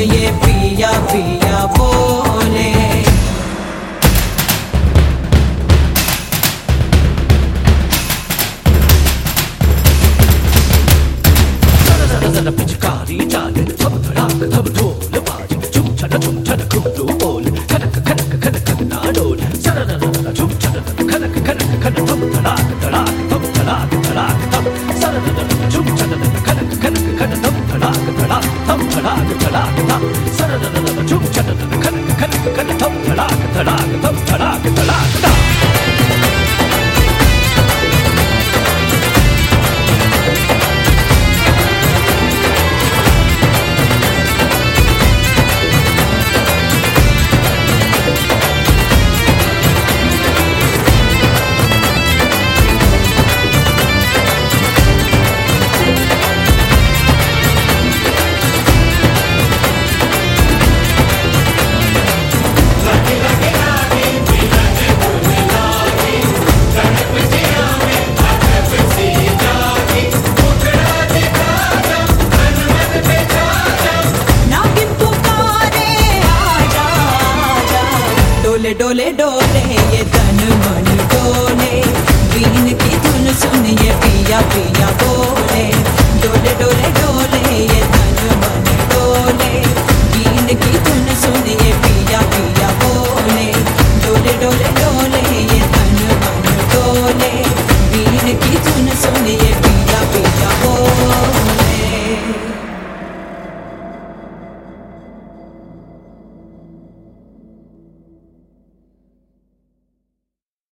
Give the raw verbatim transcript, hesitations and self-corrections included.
ये पिया पिया बोले। पिचकारी चाले थम धड़ाक थम ढोल बाजे झुम छन झुम छन घुंघरू बोल खनक खनक खनक खनना डोल सररररर झुम छन खनक खनक खन थम धड़ाक धड़ाक थम धड़ाक धड़ाक थम सररररर झुम छन खनक खनक खन थम धड़ाक धड़ाक थम धड़ाक धड़ाक थम सररररर झुम छन खनक खनक खन थम धड़ाक धड़ाक थम धड़ाक धड़ाक थम। डोले डोले डोले ये तन मन डोले, बीन की धुन सुन ये पिया पिया